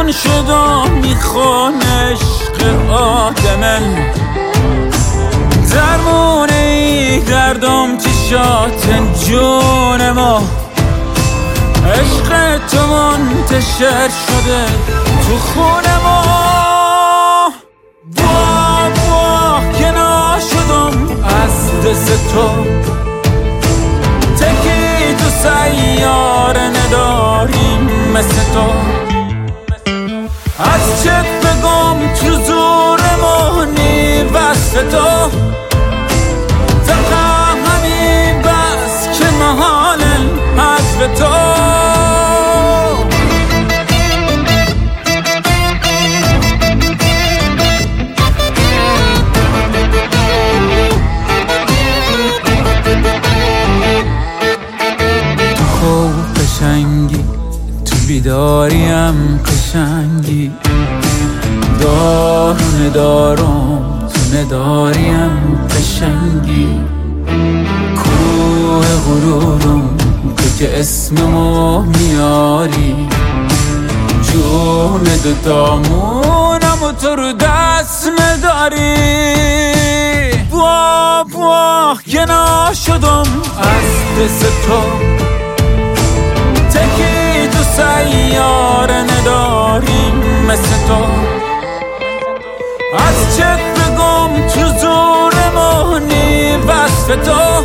من شدم میخوان عشق آدمن درمونه ای دردم چشات جون ما عشق تو منتشر شده تو خون ما واه که ناشدم از دست تو تکی تو سیاره نداریم مثل تو از چت بگم تو زور مهنی وصف تو فقط همین بس که محالن حذف تو قشنگی تو بیداریم قشنگی دارو ندارم تو نداریم قشنگی کوه غرورم تو که اسممو میاری جون دوتامونم و تو رو دست نداری واه که ناشدم از دست تو تکی تو سیاره نداریم مثل تو از چت بگم تو زور مهنی وصف تو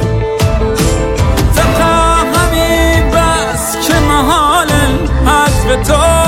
فقط همین بس که محالن حذف تو